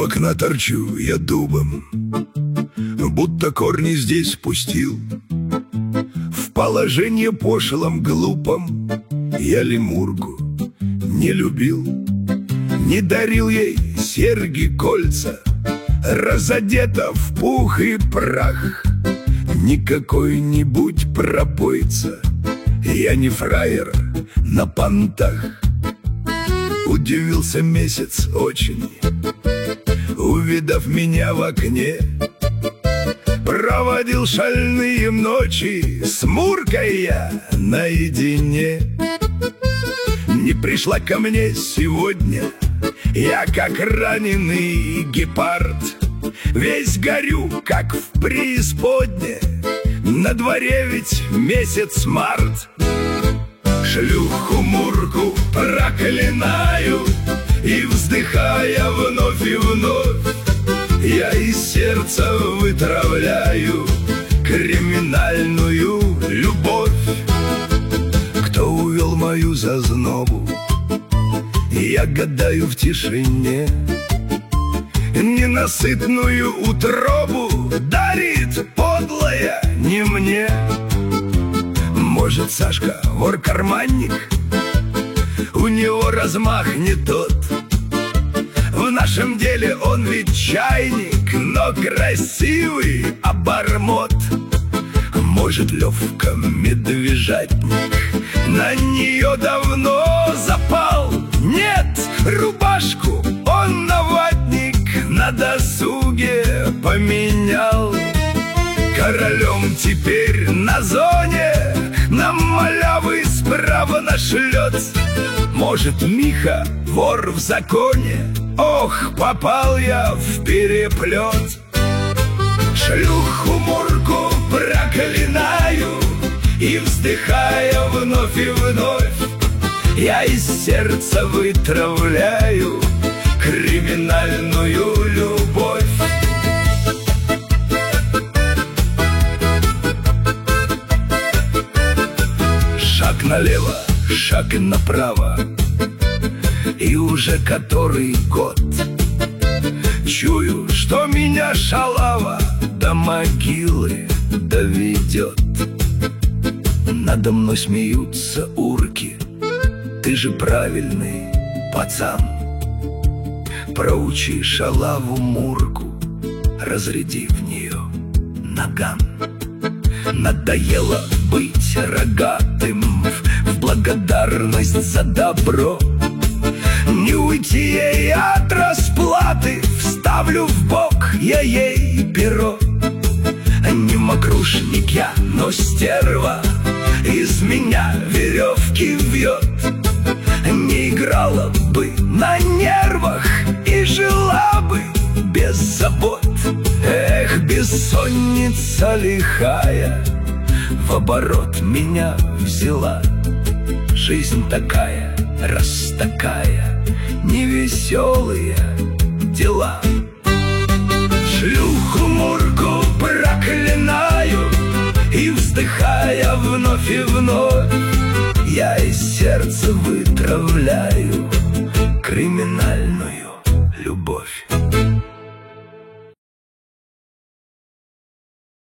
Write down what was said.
окна торчу я дубом, будто корни здесь пустил. В положении пошлом глупом я лемурку не любил. Не дарил ей серьги, кольца, разодета в пух и прах. Не какой-нибудь пропойца, я не фраер на понтах. Удивился месяц очень, увидав меня в окне. Проводил шальные ночи с Муркой я наедине. Не пришла ко мне сегодня, я как раненый гепард. Весь горю, как в преисподне, на дворе ведь месяц март. Шлюху Мурку проклинаю, и вздыхая вновь и вновь, я из сердца вытравляю криминальную любовь. Кто увел мою зазнобу, я гадаю в тишине. Ненасытную утробу дарит подлая не мне. Может, Сашка вор-карманник, у него размах не тот. В нашем деле он ведь чайник, но красивый обормот. Может, Левка медвежатник, на нее давно запал. Нет, рубашку он на ватник на досуге поменял. Королем теперь на зоне, нам малявы справа нашлет. Может, Миха вор в законе, ох, попал я в переплет. Шлюху Мурку проклинаю, и вздыхая вновь и вновь, я из сердца вытравляю криминальную любовь. Шаг налево, шаг направо, и уже который год чую, что меня шалава до могилы доведет. Надо мной смеются урки, ты же правильный пацан. Проучи шалаву Мурку, разряди в нее наган. Надоело быть рогатым в благодарность за добро. Не уйти ей от расплаты, вставлю в бок я ей перо. Не мокрушник я, но стерва, из меня веревки вьет. Не играла бы на нервах и жила бы без забот. Эх, бессонница лихая в оборот меня взяла. Жизнь такая, раз такая, невеселые дела. Шлюху Мурку проклинаю, и вздыхая вновь и вновь, я из сердца вытравляю криминальную